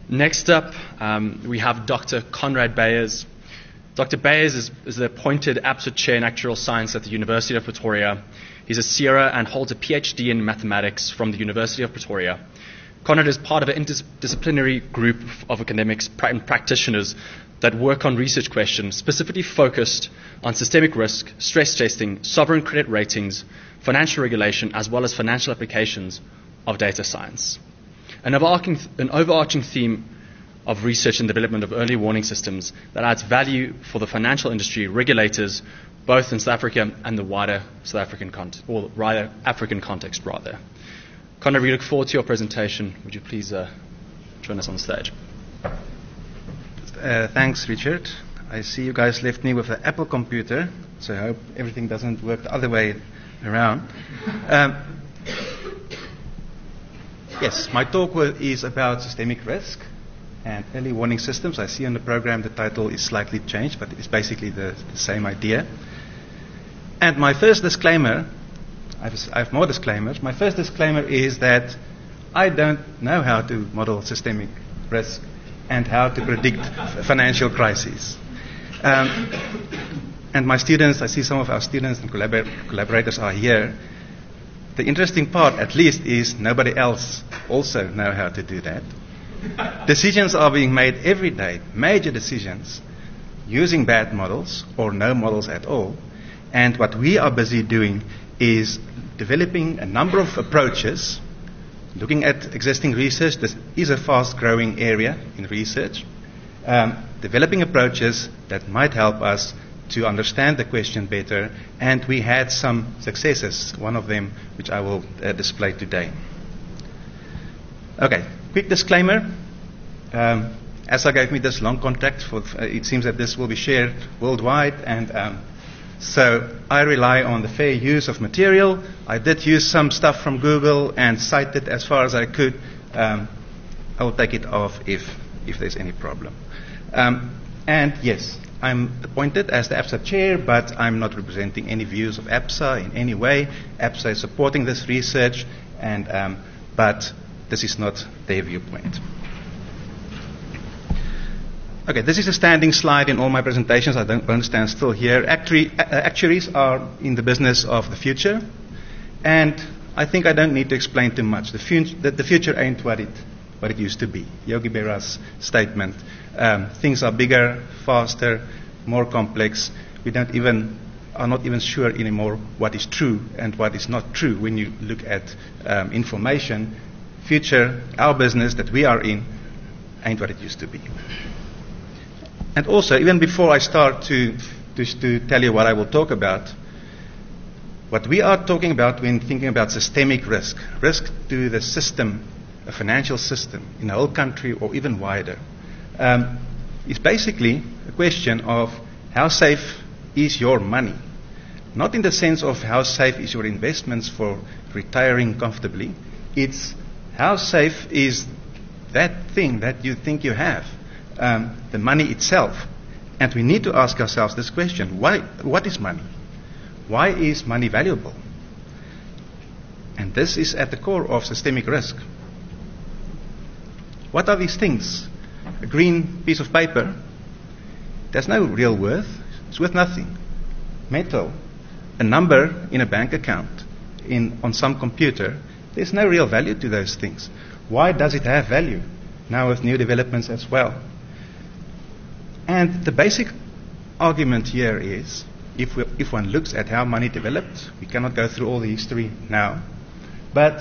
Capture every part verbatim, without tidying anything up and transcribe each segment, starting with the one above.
Next up, um, we have Doctor Conrad Bayers. Doctor Bayers is, is the appointed Absa Chair in Actuarial Science at the University of Pretoria. He's a Sierra and holds a PhD in mathematics from the University of Pretoria. Conrad is part of an interdisciplinary group of academics and practitioners that work on research questions specifically focused on systemic risk, stress testing, sovereign credit ratings, financial regulation, as well as financial applications of data science. An overarching, an overarching theme of research and development of early warning systems that adds value for the financial industry, regulators, both in South Africa and the wider South African context, or wider African context, rather. Conrad, we look forward to your presentation. Would you please uh, join us on the stage? Uh, thanks, Richard. I see you guys left me with an Apple computer, so I hope everything doesn't work the other way around. Um, yes, my talk is about systemic risk and early warning systems. I see on the program the title is slightly changed, but it's basically the, the same idea. And my first disclaimer, I have, I have more disclaimers. My first disclaimer is that I don't know how to model systemic risk and how to predict financial crises. Um, and my students, I see some of our students and collabor- collaborators are here. The interesting part, at least, is nobody else also know how to do that. Decisions are being made every day, major decisions, using bad models or no models at all. And what we are busy doing is developing a number of approaches, looking at existing research. This is a fast-growing area in research. Um, developing approaches that might help us to understand the question better, and we had some successes, one of them which I will uh, display today. Okay, quick disclaimer. Um, ASSA gave me this long contract. For, uh, it seems that this will be shared worldwide, and um, so I rely on the fair use of material. I did use some stuff from Google and cite it as far as I could. Um, I will take it off if, if there's any problem. Um, and yes, I'm appointed as the ABSA chair, but I'm not representing any views of ABSA in any way. ABSA is supporting this research, and um, but this is not their viewpoint. Okay, this is a standing slide in all my presentations. I don't, won't stand still here. Actuary, uh, actuaries are in the business of the future, and I think I don't need to explain too much. The, fun- the, the future ain't what it, what it used to be. Yogi Berra's statement. Um, things are bigger, faster, more complex. We don't even are not even sure anymore what is true and what is not true when you look at um, information. Future, our business that we are in, ain't what it used to be. And also, even before I start to, to, to tell you what I will talk about, what we are talking about when thinking about systemic risk, risk to the system, a financial system in a whole country or even wider, um, is basically a question of how safe is your money. Not in the sense of how safe is your investments for retiring comfortably. It's how safe is that thing that you think you have. Um, the money itself. And we need to ask ourselves this question: why, what is money? Why is money valuable? And this is at the core of systemic risk. What are these things? A green piece of paper, there's no real worth. It's worth nothing. Metal, a number in a bank account, in, on some computer, there's no real value to those things. Why does it have value? Now with new developments as well. And the basic argument here is, if, we, if one looks at how money developed, we cannot go through all the history now, but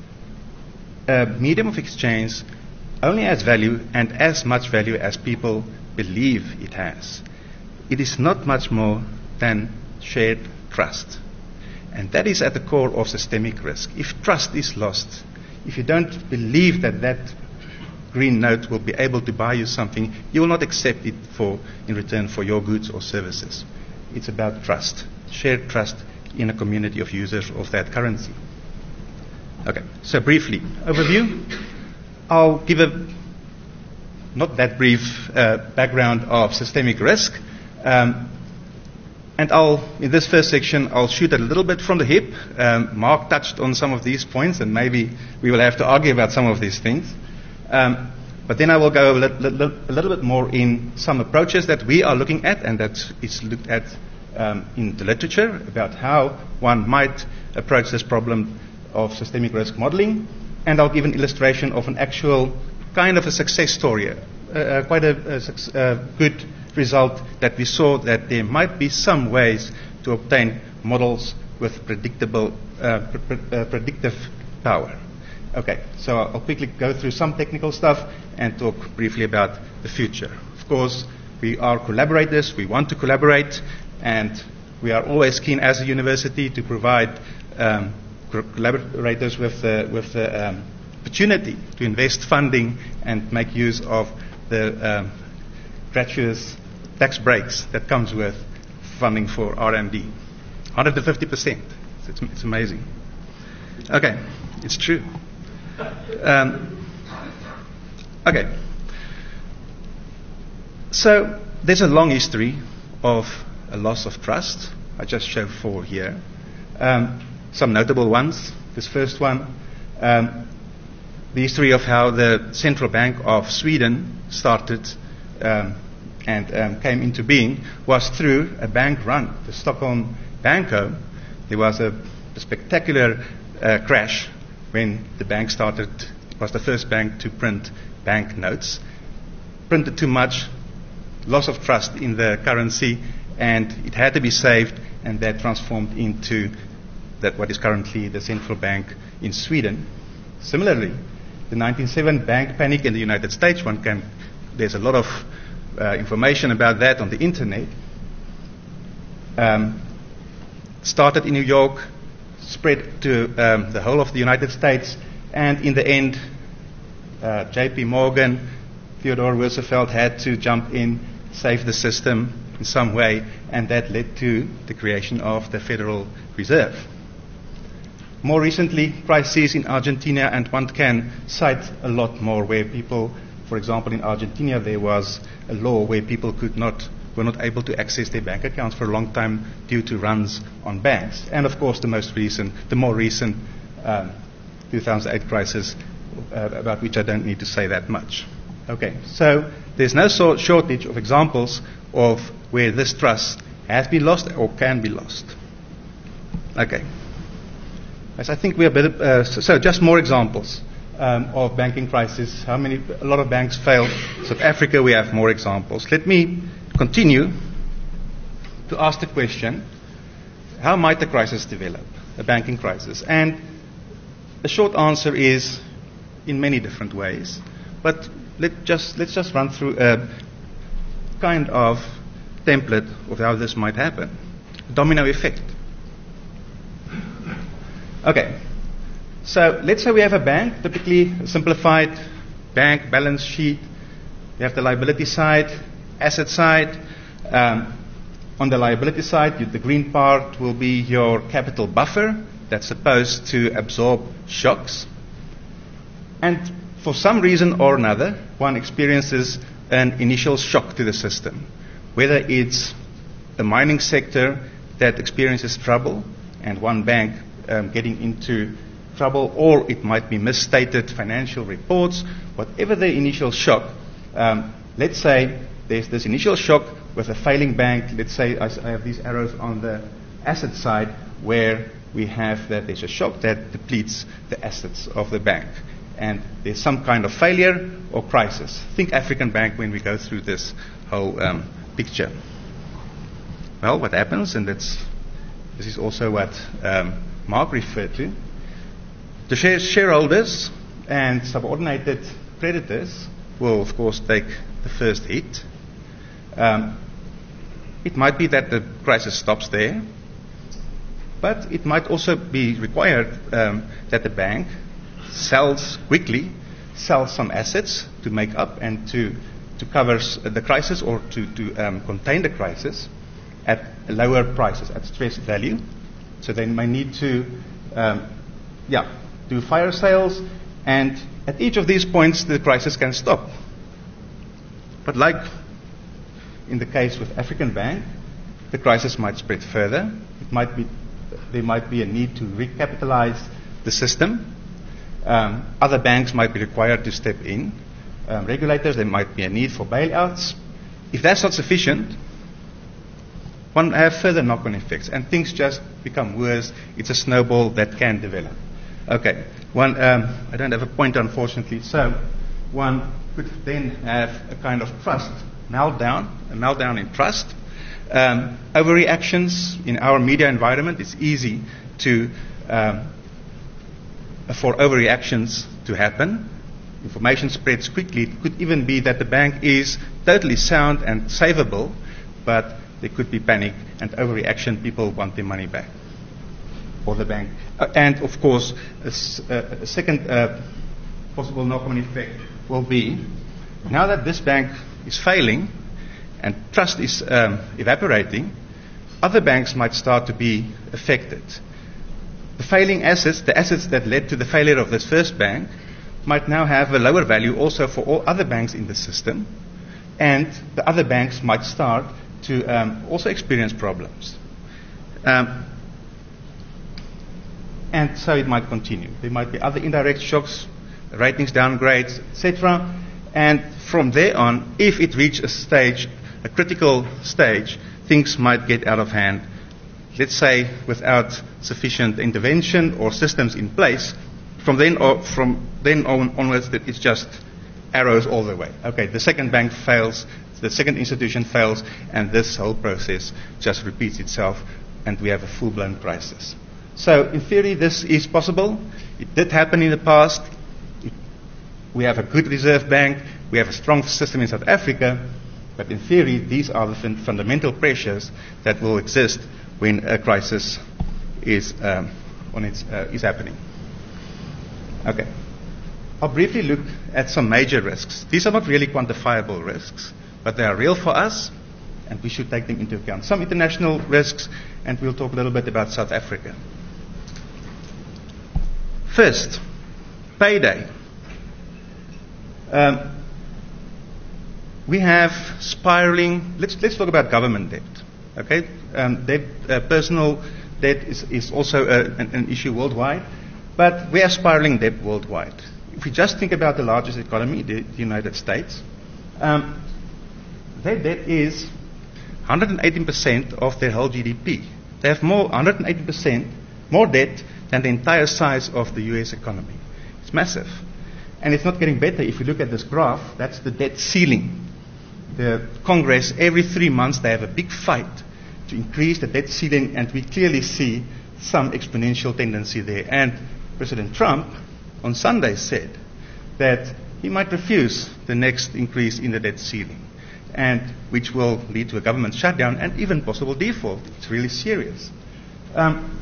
a medium of exchange only has value, and as much value as people believe it has. It is not much more than shared trust. And that is at the core of systemic risk. If trust is lost, if you don't believe that that green note will be able to buy you something, you will not accept it for in return for your goods or services. It's about trust, shared trust in a community of users of that currency. Okay, so briefly, overview. I'll give a not that brief uh, background of systemic risk. Um, and I'll, in this first section, I'll shoot a little bit from the hip. Um, Mark touched on some of these points, and maybe we will have to argue about some of these things. Um, But then I will go a, li- li- a little bit more in some approaches that we are looking at and that is looked at um, in the literature about how one might approach this problem of systemic risk modeling. And I'll give an illustration of an actual kind of a success story, uh, uh, quite a, a, a good result that we saw that there might be some ways to obtain models with predictable, uh, pr- pr- uh, predictive power. Okay, so I'll quickly go through some technical stuff and talk briefly about the future. Of course, we are collaborators, we want to collaborate, and we are always keen as a university to provide um, collaborators with the, with the um, opportunity to invest funding and make use of the um, gratuitous tax breaks that comes with funding for R and D. one hundred fifty percent. It's, it's amazing. Okay, it's true. Um, okay. So there's a long history of a loss of trust. I just showed four here. Um, some notable ones. This first one, um, the history of how the Central Bank of Sweden started um, and um, came into being was through a bank run, the Stockholm Banco. There was a, a spectacular uh, crash when the bank started. It was the first bank to print bank notes. Printed too much, loss of trust in the currency, and it had to be saved, and that transformed into that what is currently the central bank in Sweden. Similarly, the nineteen oh seven bank panic in the United States, one can, there's a lot of uh, information about that on the internet. Um, started in New York, spread to um, the whole of the United States, and in the end, uh, J P Morgan, Theodore Roosevelt had to jump in, save the system in some way, and that led to the creation of the Federal Reserve. More recently, crises in Argentina, and one can cite a lot more where people, for example, in Argentina, there was a law where people could not, were not able to access their bank accounts for a long time due to runs on banks. And of course, the most recent, the more recent um, two thousand eight crisis, uh, about which I don't need to say that much. Okay, so there's no so- shortage of examples of where this trust has been lost or can be lost. Okay. As I think we are better, uh, so, so just more examples um, of banking crisis. How many? A lot of banks failed. South Africa, we have more examples. Let me continue to ask the question: how might the crisis develop, a banking crisis? And the short answer is in many different ways. But let just let's just run through a kind of template of how this might happen. Domino effect. Okay, so let's say we have a bank, typically a simplified bank balance sheet. You have the liability side, asset side. Um, on the liability side, you, the green part will be your capital buffer that's supposed to absorb shocks. And for some reason or another, one experiences an initial shock to the system, whether it's the mining sector that experiences trouble and one bank Um, getting into trouble, or it might be misstated financial reports, whatever the initial shock. Um, let's say there's this initial shock with a failing bank. Let's say I, I have these arrows on the asset side where we have that there's a shock that depletes the assets of the bank. And there's some kind of failure or crisis. Think African Bank when we go through this whole um, picture. Well, what happens, and that's, this is also what um, Mark referred to, the share- shareholders and subordinated creditors will, of course, take the first hit. Um, it might be that the crisis stops there, but it might also be required um, that the bank sells quickly, sells some assets to make up and to, to cover s- the crisis or to, to um, contain the crisis at lower prices, at stressed value. So they may need to, um, yeah, do fire sales, and at each of these points the crisis can stop. But like in the case with African Bank, the crisis might spread further. It might be, there might be a need to recapitalize the system. Um, other banks might be required to step in. um, regulators. There might be a need for bailouts. If that's not sufficient, one have further knock-on effects, and things just become worse. It's a snowball that can develop. Okay, one, um, I don't have a pointer, unfortunately, so one could then have a kind of trust meltdown, a meltdown in trust. Um, overreactions in our media environment, it's easy to um, for overreactions to happen. Information spreads quickly. It could even be that the bank is totally sound and savable, but there could be panic and overreaction. People want their money back, or the bank. Uh, and of course, a, s- uh, a second uh, possible knock-on effect will be, now that this bank is failing and trust is um, evaporating, other banks might start to be affected. The failing assets, the assets that led to the failure of this first bank, might now have a lower value also for all other banks in the system, and the other banks might start to um, also experience problems. Um, and so it might continue. There might be other indirect shocks, ratings downgrades, et cetera. And from there on, if it reaches a stage, a critical stage, things might get out of hand. Let's say without sufficient intervention or systems in place, from then, or from then on, onwards, that it's just arrows all the way. Okay, the second bank fails, the second institution fails, and this whole process just repeats itself, and we have a full-blown crisis. So, in theory, this is possible. It did happen in the past. It, we have a good reserve bank. We have a strong system in South Africa. But in theory, these are the fun- fundamental pressures that will exist when a crisis is um, on its uh, is happening. Okay. I'll briefly look at some major risks. These are not really quantifiable risks, but they are real for us, and we should take them into account. Some international risks, and we'll talk a little bit about South Africa. First, payday. Um, we have spiraling. Let's let's talk about government debt. Okay, um, debt, uh, personal debt is is also a, an, an issue worldwide, but we have spiraling debt worldwide. If we just think about the largest economy, the, the United States, um, their debt is one hundred eighteen percent of their whole G D P. They have more one hundred eighty percent more debt than the entire size of the U S economy. It's massive. And it's not getting better. If you look at this graph, that's the debt ceiling. The Congress, every three months, they have a big fight to increase the debt ceiling, and we clearly see some exponential tendency there. And President Trump on Sunday said that he might refuse the next increase in the debt ceiling, and which will lead to a government shutdown and even possible default. It's really serious. Um,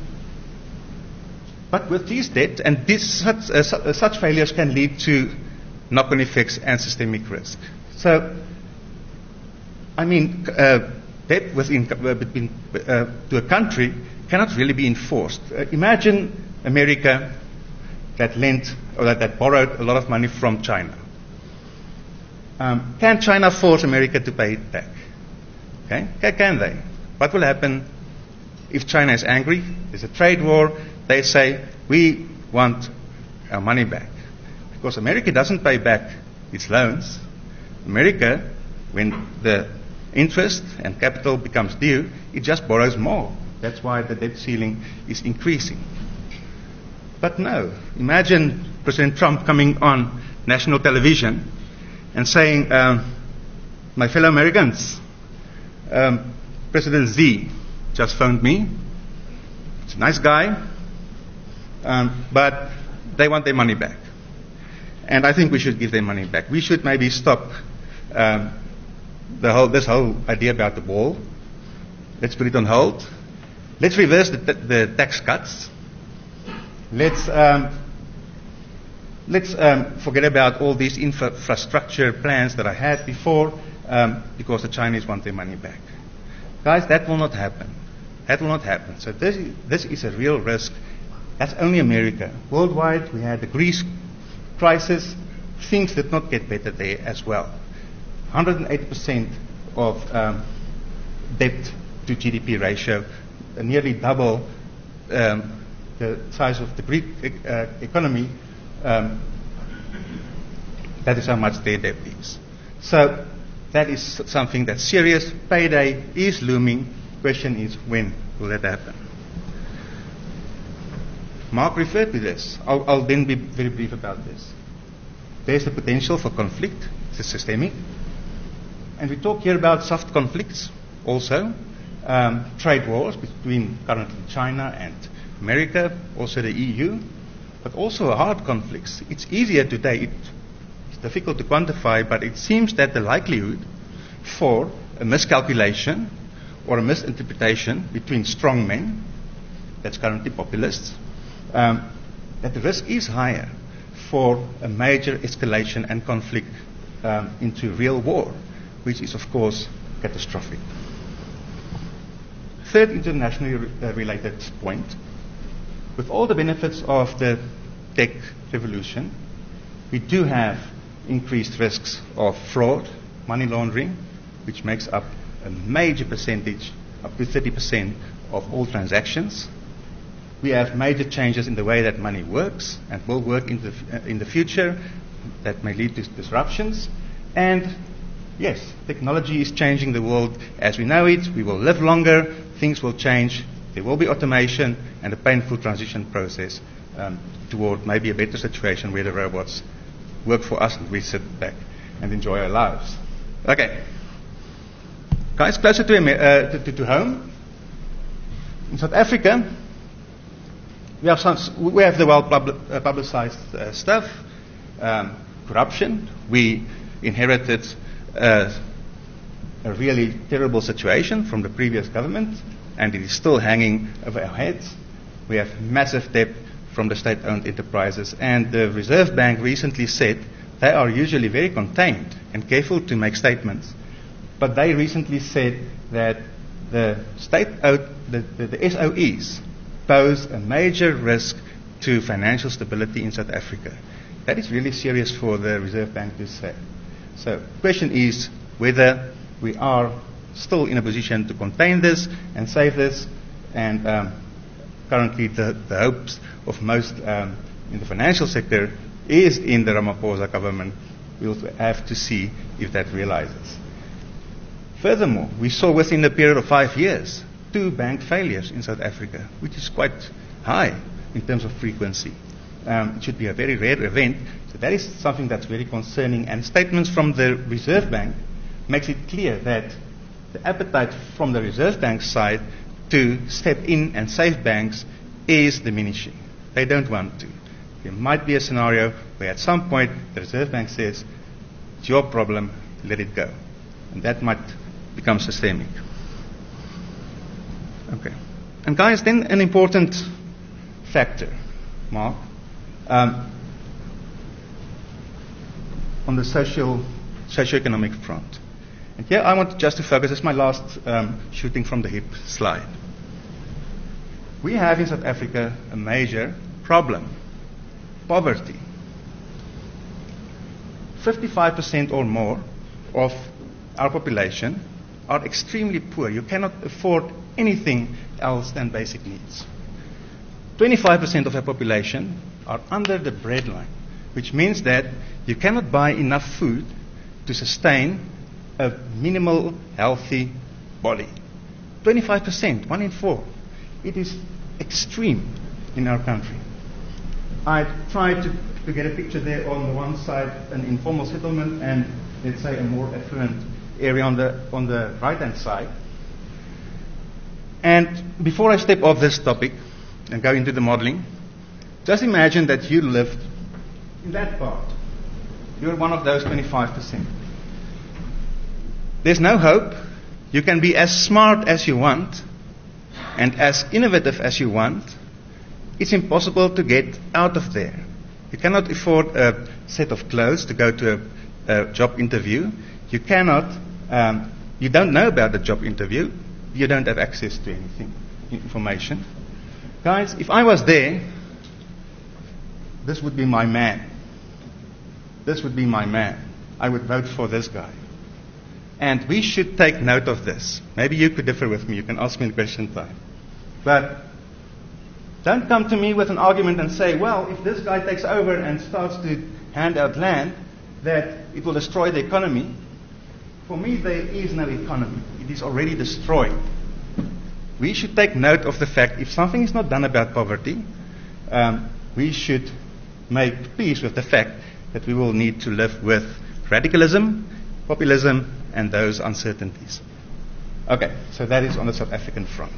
but with these debt, and this, such, uh, su- uh, such failures can lead to knock-on effects and systemic risk. So, I mean, uh, debt within, uh, between, uh, to a country cannot really be enforced. Uh, imagine America that lent or that, that borrowed a lot of money from China. Um, can China force America to pay it back? Okay, can, can they? What will happen if China is angry? There's a trade war. They say, we want our money back. Because America doesn't pay back its loans. America, when the interest and capital becomes due, it just borrows more. That's why the debt ceiling is increasing. But no, imagine President Trump coming on national television and saying, um, my fellow Americans, um, President Xi just phoned me. It's a nice guy, um, but they want their money back. And I think we should give them money back. We should maybe stop um, the whole, this whole idea about the wall. Let's put it on hold. Let's reverse the, t- the tax cuts. Let's um, let's um, forget about all these infra- infrastructure plans that I had before, um, because the Chinese want their money back. Guys, that will not happen. That will not happen. So this is, this is a real risk. That's only America. Worldwide, we had the Greece crisis. Things did not get better there as well. one hundred eighty percent of um, debt to G D P ratio, uh, nearly double um, the size of the Greek uh, economy. Um, That is how much their debt is. So that is something that's serious. Payday is looming. Question is, when will that happen? Mark referred to this. I'll, I'll then be very brief about this. There's the potential for conflict. It's systemic. And we talk here about soft conflicts also. Um, trade wars between currently China and America, also the E U, but also hard conflicts. It's easier today. It, it's difficult to quantify, but it seems that the likelihood for a miscalculation or a misinterpretation between strong men, that's currently populists, um, that the risk is higher for a major escalation and conflict um, into real war, which is, of course, catastrophic. Third internationally re- uh, related point. With all the benefits of the tech revolution, we do have increased risks of fraud, money laundering, which makes up a major percentage, up to thirty percent of all transactions. We have major changes in the way that money works and will work in the, f- uh, in the future that may lead to disruptions. And yes, technology is changing the world as we know it. We will live longer. Things will change. There will be automation and a painful transition process um, toward maybe a better situation where the robots work for us and we sit back and enjoy our lives. Okay. Guys, closer to, uh, to, to, to home. In South Africa, we have, some, we have the well publi- uh, publicized uh, stuff. Um, corruption. We inherited uh, a really terrible situation from the previous government, and it is still hanging over our heads. We have massive debt from the state-owned enterprises, and the Reserve Bank recently said they are usually very contained and careful to make statements, but they recently said that the state-owned, the, the, the S O Es pose a major risk to financial stability in South Africa. That is really serious for the Reserve Bank to say. So the question is whether we are still in a position to contain this and save this, and um, currently the, the hopes of most um, in the financial sector is in the Ramaphosa government. We'll have to see if that realizes. Furthermore, we saw within a period of five years two bank failures in South Africa, which is quite high in terms of frequency. Um, it should be a very rare event. So that is something that's very concerning, and statements from the Reserve Bank makes it clear that the appetite from the Reserve Bank side to step in and save banks is diminishing. They don't want to. There might be a scenario where at some point the Reserve Bank says, it's your problem, let it go. And that might become systemic. Okay. And guys, then an important factor, Mark, um, on the social, socio-economic front. And here I want just to focus, this is my last um, shooting from the hip slide. We have in South Africa a major problem, poverty. fifty-five percent or more of our population are extremely poor. You cannot afford anything else than basic needs. twenty-five percent of our population are under the breadline, which means that you cannot buy enough food to sustain a minimal healthy body. twenty-five percent, one in four. It is extreme in our country. I tried to, to get a picture there on the one side, an informal settlement, and let's say a more affluent area on the on the right-hand side. And before I step off this topic and go into the modeling, just imagine that you lived in that part. You're one of those twenty-five percent. There's no hope. You can be as smart as you want and as innovative as you want. It's impossible to get out of there. You cannot afford a set of clothes to go to a, a job interview. You cannot, um, you don't know about the job interview. You don't have access to anything, information. Guys, if I was there, this would be my man. This would be my man. I would vote for this guy. And we should take note of this. Maybe you could differ with me. You can ask me in question time. But don't come to me with an argument and say, well, if this guy takes over and starts to hand out land, that it will destroy the economy. For me, there is no economy. It is already destroyed. We should take note of the fact if something is not done about poverty, um, we should make peace with the fact that we will need to live with radicalism, populism, and those uncertainties. Okay, so that is on the South African front.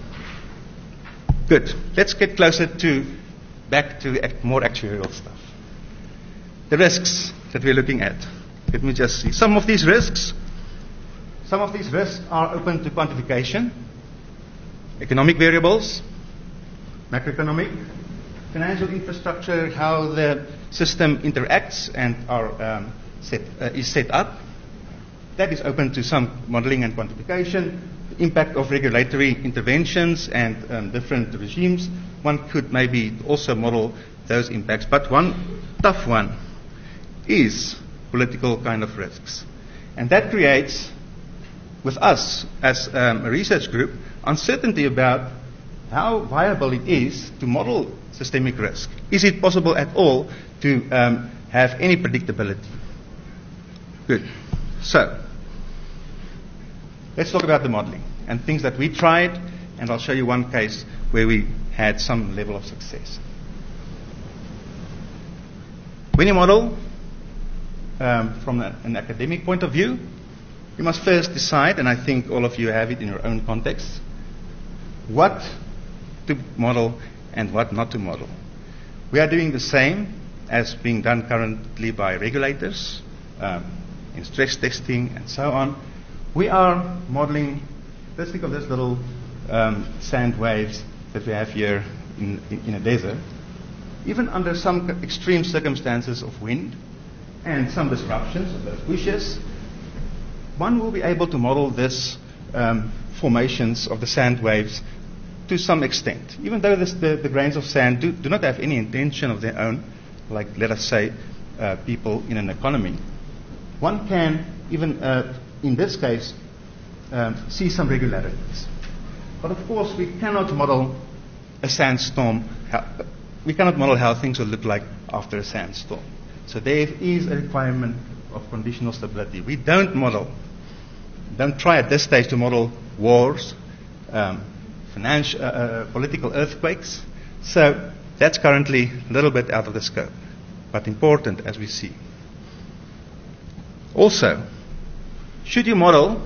Good. Let's get closer to, back to act, more actuarial stuff. The risks that we're looking at. Let me just see. Some of these risks, some of these risks are open to quantification. Economic variables, macroeconomic, financial infrastructure, how the system interacts and are, um, set, uh, is set up. That is open to some modeling and quantification. The impact of regulatory interventions and um, different regimes. One could maybe also model those impacts. But one tough one is political kind of risks. And that creates, with us as um, a research group, uncertainty about how viable it is to model systemic risk. Is it possible at all to um, have any predictability? Good. So, let's talk about the modeling and things that we tried, and I'll show you one case where we had some level of success. When you model um, from a, an academic point of view, you must first decide, and I think all of you have it in your own context, what to model and what not to model. We are doing the same as being done currently by regulators um, in stress testing and so on. We are modeling, let's think of this little um, sand waves that we have here in, in, in a desert. Even under some extreme circumstances of wind and some disruptions of those bushes, one will be able to model this um, formations of the sand waves to some extent. Even though this, the, the grains of sand do, do not have any intention of their own, like, let us say, uh, people in an economy, one can, even uh, in this case, um, see some regularities. But of course, we cannot model a sandstorm. How, we cannot model how things will look like after a sandstorm. So there is a requirement of conditional stability. We don't model, don't try at this stage to model wars, um, financial, uh, uh, political earthquakes. So that's currently a little bit out of the scope, but important as we see. Also, should you model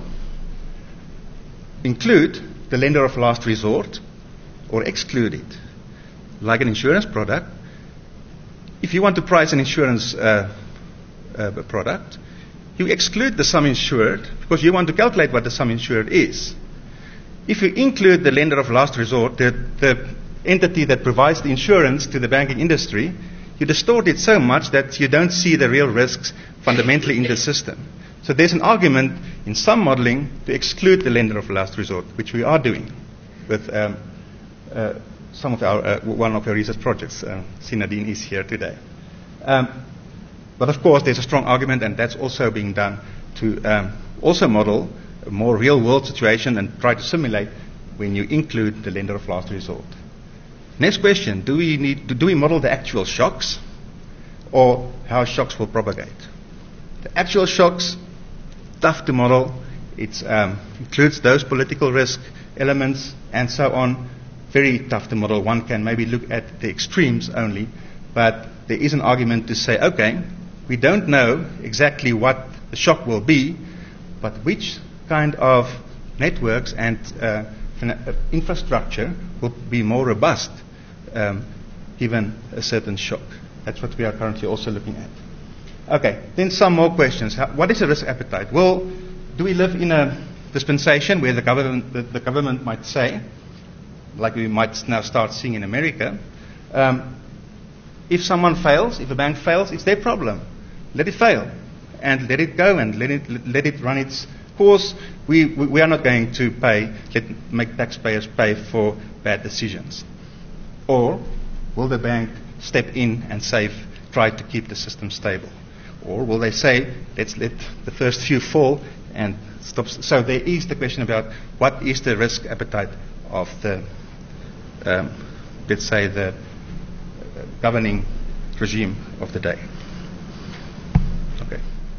include the lender of last resort or exclude it? Like an insurance product, if you want to price an insurance uh, uh, product, you exclude the sum insured because you want to calculate what the sum insured is. If you include the lender of last resort, the, the entity that provides the insurance to the banking industry, you distort it so much that you don't see the real risks fundamentally in the system. So there's an argument in some modeling to exclude the lender of last resort, which we are doing with um, uh, some of our uh, one of our research projects. Uh, Sinadine is here today. Um, but of course, there's a strong argument, and that's also being done to um, also model a more real-world situation and try to simulate when you include the lender of last resort. Next question: Do we need to, do we model the actual shocks, or how shocks will propagate? The actual shocks, tough to model. It um, includes those political risk elements and so on. Very tough to model. One can maybe look at the extremes only, but there is an argument to say, okay, we don't know exactly what the shock will be, but which kind of networks and uh, infrastructure will be more robust um, given a certain shock. That's what we are currently also looking at. Okay, then some more questions. How, what is a risk appetite? Well, do we live in a dispensation where the government, the, the government might say, like we might now start seeing in America, um, if someone fails, if a bank fails, it's their problem. Let it fail and let it go and let it let it run its course. We we, we are not going to pay, let make taxpayers pay for bad decisions. Or will the bank step in and save, try to keep the system stable? Or will they say, let's let the first few fall and stop? So there is the question about what is the risk appetite of the, um, let's say, the uh, governing regime of the day. Okay.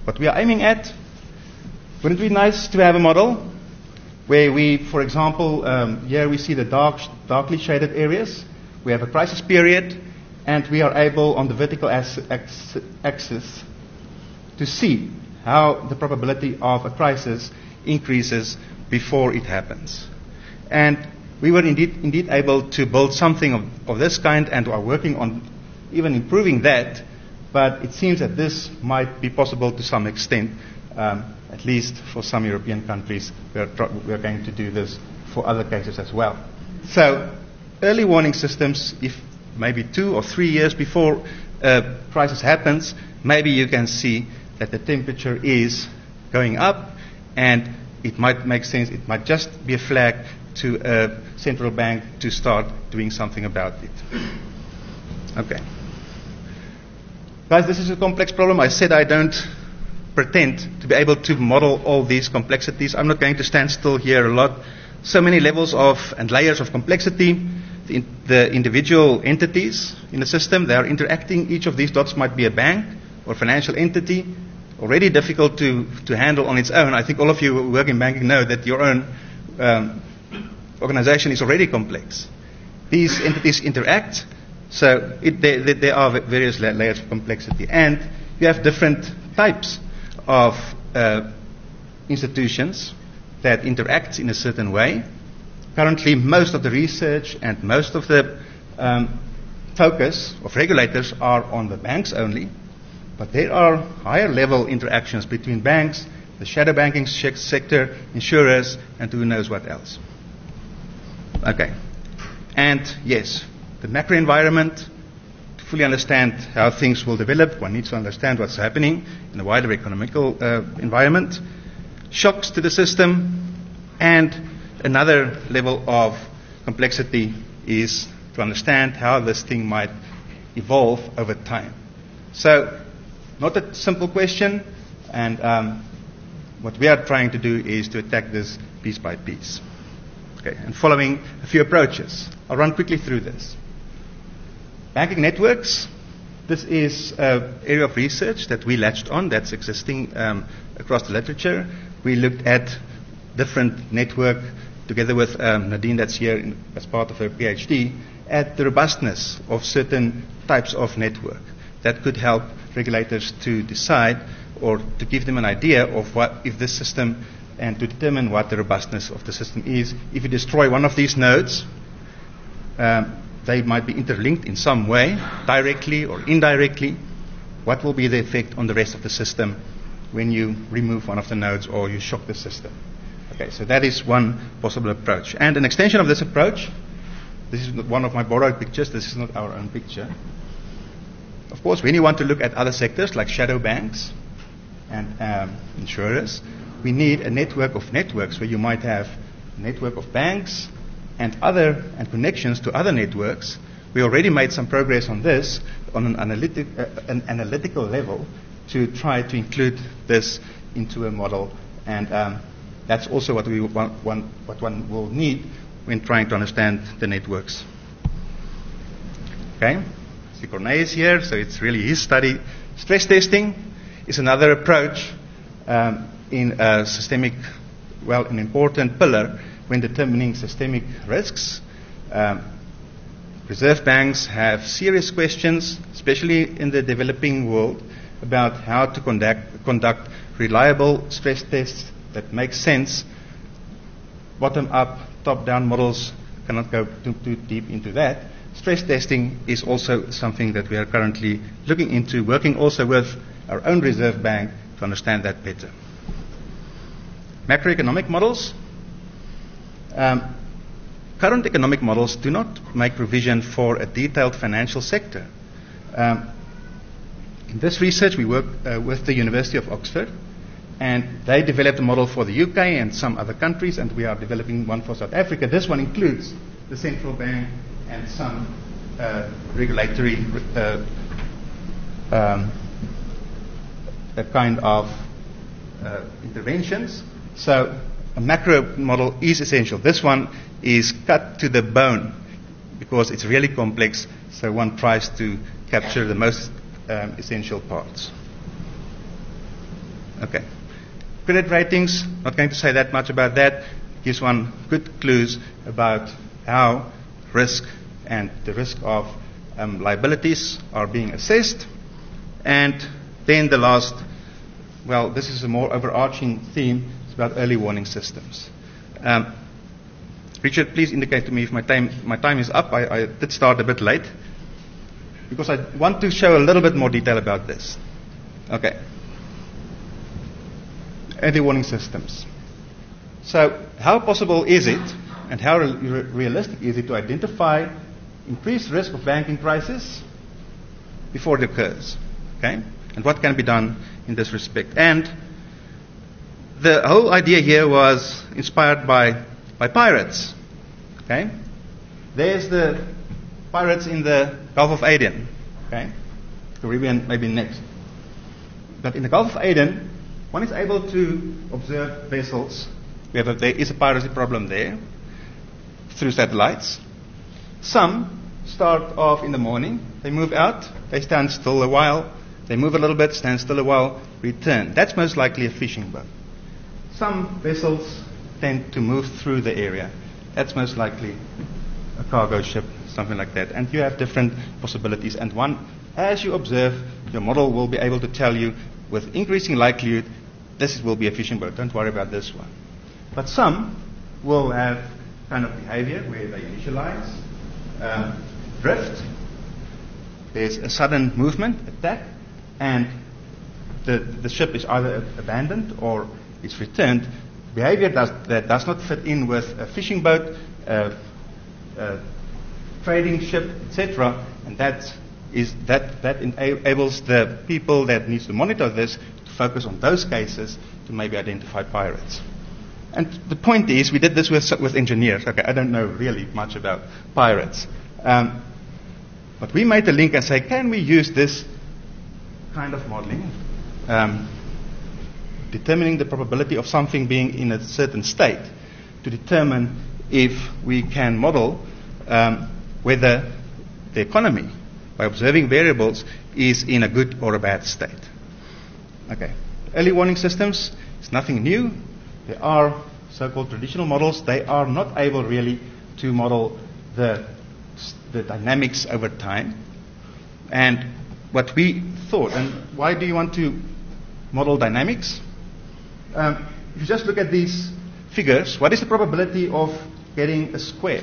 what we are aiming at. Wouldn't it be nice to have a model where we, for example, um, here we see the dark, darkly shaded areas. We have a crisis period, and we are able, on the vertical as- ax- axis, to see how the probability of a crisis increases before it happens. And we were indeed, indeed able to build something of, of this kind, and are working on even improving that, but it seems that this might be possible to some extent, um, at least for some European countries. We are, tr- we are going to do this for other cases as well. So, early warning systems, if maybe two or three years before a crisis happens, maybe you can see that the temperature is going up, and it might make sense, it might just be a flag to a central bank to start doing something about it. Okay. Guys, this is a complex problem. I said I don't pretend to be able to model all these complexities. I'm not going to stand still here a lot. So many levels of and layers of complexity. The, in, the individual entities in the system, they are interacting. Each of these dots might be a bank or financial entity. Already difficult to, to handle on its own. I think all of you who work in banking know that your own um, organization is already complex. These entities interact, so it, they, they, there are various la- layers of complexity. And you have different types of uh, institutions that interact in a certain way. Currently, most of the research and most of the um, focus of regulators are on the banks only. But there are higher level interactions between banks, the shadow banking sector, insurers, and who knows what else. Okay. And yes, the macro environment, to fully understand how things will develop, one needs to understand what's happening in the wider economical uh, environment, shocks to the system, and another level of complexity is to understand how this thing might evolve over time. So, not a simple question, and um, what we are trying to do is to attack this piece by piece. Okay, and following a few approaches. I'll run quickly through this. Banking networks. This is an area of research that we latched on that's existing um, across the literature. We looked at different network, together with um, Nadine that's here in, as part of her PhD, at the robustness of certain types of network that could help regulators to decide or to give them an idea of what if this system, and to determine what the robustness of the system is. If you destroy one of these nodes, um, they might be interlinked in some way, directly or indirectly. What will be the effect on the rest of the system when you remove one of the nodes or you shock the system? Okay, so that is one possible approach. And an extension of this approach, this is one of my borrowed pictures, this is not our own picture. Of course, when you want to look at other sectors like shadow banks and um, insurers, we need a network of networks where you might have a network of banks and other and connections to other networks. We already made some progress on this on an, analytic, uh, an analytical level to try to include this into a model, and um, that's also what we want, want, what one will need when trying to understand the networks. Okay. Cornet is here, so it's really his study. Stress testing is another approach um, in a systemic, well, an important pillar when determining systemic risks. Um, reserve banks have serious questions, especially in the developing world, about how to conduct, conduct reliable stress tests that make sense. Bottom-up, top-down models cannot go too, too deep into that. Stress testing is also something that we are currently looking into, working also with our own reserve bank to understand that better. Macroeconomic models. Um, current economic models do not make provision for a detailed financial sector. Um, in this research, we work uh, with the University of Oxford, and they developed a model for the U K and some other countries, and we are developing one for South Africa. This one includes the central bank and some uh, regulatory uh, um, a kind of uh, interventions. So a macro model is essential. This one is cut to the bone because it's really complex, so one tries to capture the most um, essential parts. Okay. Credit ratings, not going to say that much about that. Gives one good clues about how risk and the risk of um, liabilities are being assessed. And then the last, well, this is a more overarching theme. It's about early warning systems. Um, Richard, please indicate to me if my time, my time is up. I, I did start a bit late because I want to show a little bit more detail about this. Okay. Early warning systems. So, how possible is it, and how re- realistic is it to identify increased risk of banking crisis before it occurs? Okay, and what can be done in this respect? And the whole idea here was inspired by by pirates. Okay, there's the pirates in the Gulf of Aden. Okay, Caribbean maybe next, but in the Gulf of Aden, one is able to observe vessels. We have a, there is a piracy problem there through satellites. Some start off in the morning, they move out, they stand still a while, they move a little bit, stand still a while, return. That's most likely a fishing boat. Some vessels tend to move through the area. That's most likely a cargo ship, something like that. And you have different possibilities. And one, as you observe, your model will be able to tell you with increasing likelihood, this will be a fishing boat. Don't worry about this one. But some will have kind of behavior where they initialize, um, drift, there's a sudden movement, attack, and the, the ship is either abandoned or it's returned. Behavior does, that does not fit in with a fishing boat, a, a trading ship, et cetera. And that is that that enables the people that needs to monitor this to focus on those cases to maybe identify pirates. And the point is, we did this with, with engineers. Okay, I don't know really much about pirates. Um, but we made a link and say, can we use this kind of modeling, um, determining the probability of something being in a certain state, to determine if we can model um, whether the economy, by observing variables, is in a good or a bad state. Okay. Early warning systems is nothing new. There are so-called traditional models. They are not able really to model the, the dynamics over time. And what we thought, and why do you want to model dynamics? Um, if you just look at these figures, what is the probability of getting a square?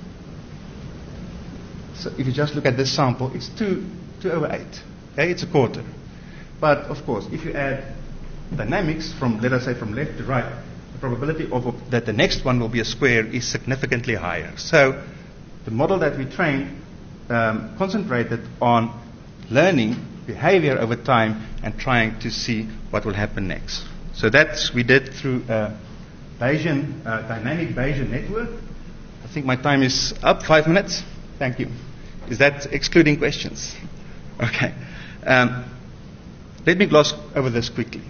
So if you just look at this sample, it's two, two over eight. Okay, it's a quarter. But of course, if you add dynamics from, let us say, from left to right, the probability of, of that the next one will be a square is significantly higher. So the model that we trained um, concentrated on learning behavior over time and trying to see what will happen next. So that's we did through a Bayesian, uh, dynamic Bayesian network. I think my time is up. Five minutes. Thank you. Is that excluding questions? Okay. Um, let me gloss over this quickly.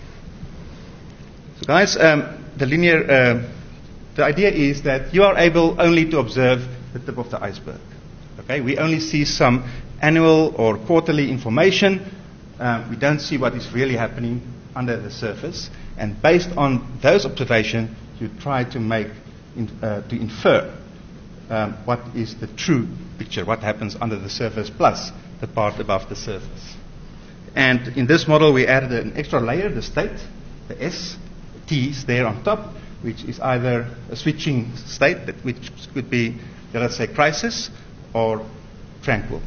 So guys, um, the linear, uh, the idea is that you are able only to observe the tip of the iceberg. Okay, we only see some annual or quarterly information. Um, we don't see what is really happening under the surface. And based on those observations, you try to make, in, uh, to infer um, what is the true picture, what happens under the surface plus the part above the surface. And in this model, we added an extra layer, the state, the S, T is there on top, which is either a switching state, that which could be, let's say, crisis or tranquil.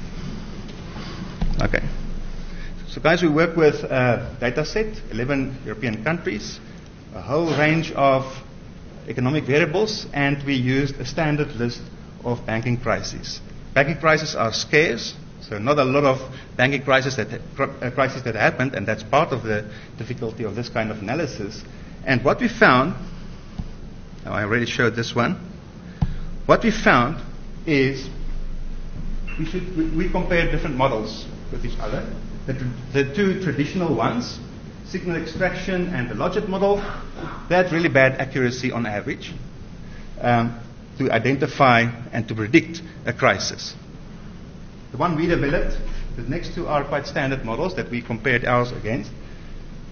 Okay. So guys, we work with a data set, eleven European countries, a whole range of economic variables, and we used a standard list of banking crises. Banking crises are scarce, so not a lot of banking crises that, uh, crises that happened, and that's part of the difficulty of this kind of analysis. And what we found, now I already showed this one, what we found is we, should, we, we compared different models with each other. The, the two traditional ones, signal extraction and the logit model, they had really bad accuracy on average um, to identify and to predict a crisis. The one we developed, the next two are quite standard models that we compared ours against.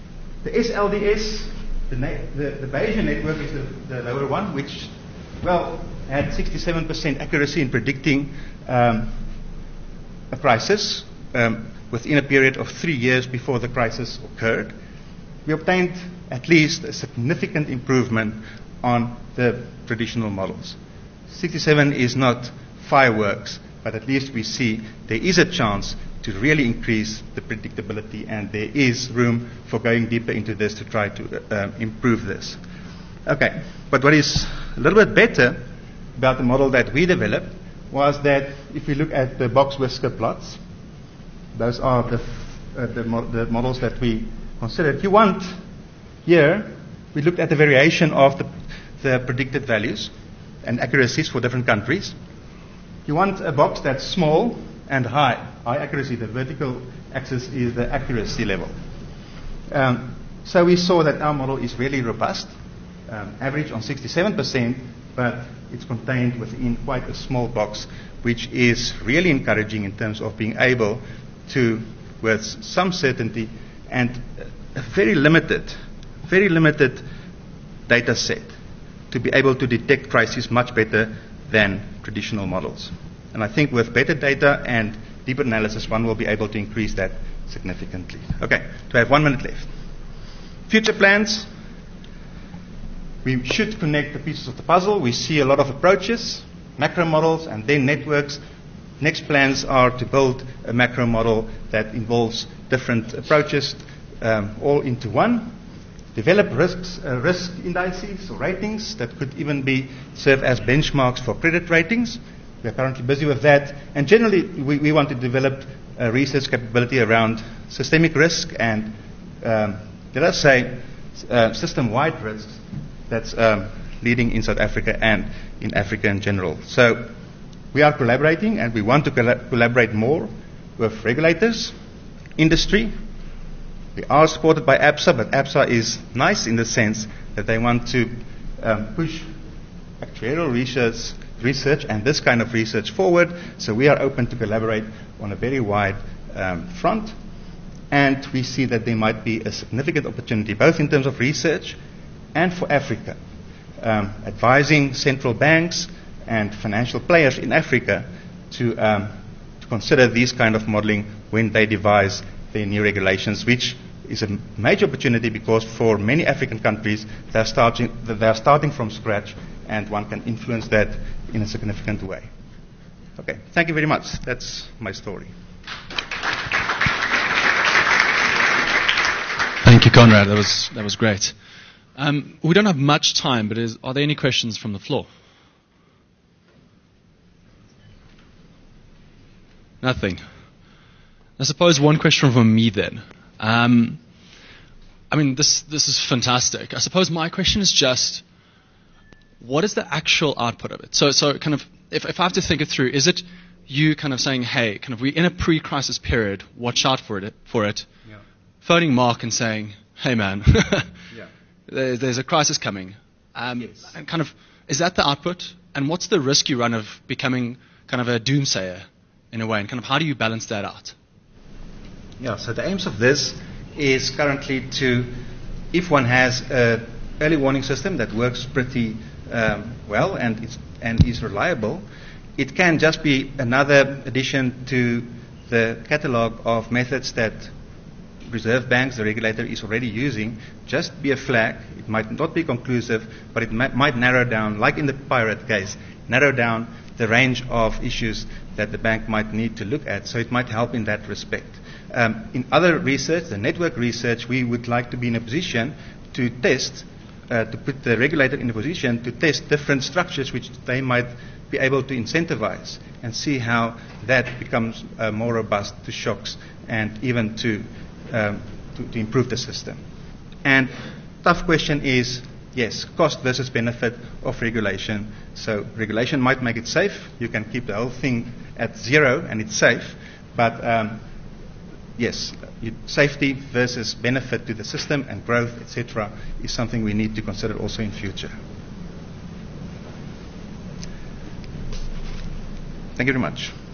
The S L D S, the, the, the Bayesian network is the, the lower one, which, well, had sixty-seven percent accuracy in predicting um, a crisis um, within a period of three years before the crisis occurred. We obtained at least a significant improvement on the traditional models. sixty-seven is not fireworks, but at least we see there is a chance to really increase the predictability, and there is room for going deeper into this to try to uh, improve this. Okay, but what is a little bit better about the model that we developed was that if we look at the box whisker plots, those are the, uh, the, mo- the models that we considered. You want here, we looked at the variation of the, the predicted values and accuracies for different countries. You want a box that's small and high. High accuracy, the vertical axis is the accuracy level. Um, so we saw that our model is really robust, um, average on sixty-seven percent, but it's contained within quite a small box, which is really encouraging in terms of being able to, with some certainty and a very limited, very limited data set, to be able to detect crises much better than traditional models. And I think with better data and deeper analysis, one will be able to increase that significantly. Okay, so I have one minute left. Future plans. We should connect the pieces of the puzzle. We see a lot of approaches, macro models, and then networks. Next plans are to build a macro model that involves different approaches, um, all into one. Develop risks, uh, risk indices or ratings that could even be serve as benchmarks for credit ratings. We are currently busy with that. And generally, we, we want to develop a research capability around systemic risk and, um, let us say, uh, system-wide risks that's um, leading in South Africa and in Africa in general. So we are collaborating, and we want to colla- collaborate more with regulators, industry. We are supported by ABSA, but ABSA is nice in the sense that they want to um, push actuarial research, research and this kind of research forward. So we are open to collaborate on a very wide um, front. And we see that there might be a significant opportunity, both in terms of research and for Africa, um, advising central banks and financial players in Africa to, um, to consider these kind of modeling when they devise their new regulations, which is a major opportunity because for many African countries, they're starting, they're starting from scratch, and one can influence that in a significant way. Okay, thank you very much. That's my story. Thank you, Conrad. That was, that was great. Um, we don't have much time, but is, are there any questions from the floor? Nothing. I suppose one question from me then. Um, I mean, this this is fantastic. I suppose my question is just, what is the actual output of it? So, so kind of, if, if I have to think it through, is it you kind of saying, hey, kind of we're in a pre-crisis period, watch out for it, for it, Yeah. phoning Mark and saying, hey man, Yeah. there, there's a crisis coming. Um, Yes. And kind of, is that the output? And what's the risk you run of becoming kind of a doomsayer in a way? And kind of how do you balance that out? Yeah, so the aims of this is currently to, if one has an early warning system that works pretty um, well and is, and is reliable, it can just be another addition to the catalog of methods that Reserve Banks, the regulator, is already using. Just be a flag. It might not be conclusive, but it might, might narrow down, like in the pirate case, narrow down the range of issues that the bank might need to look at. So it might help in that respect. Um, in other research, the network research, we would like to be in a position to test, uh, to put the regulator in a position to test different structures which they might be able to incentivize and see how that becomes uh, more robust to shocks and even to, um, to, to improve the system. And tough question is, yes, cost versus benefit of regulation. So regulation might make it safe. You can keep the whole thing at zero and it's safe. But um, yes, you, safety versus benefit to the system and growth, et cetera, is something we need to consider also in future. Thank you very much.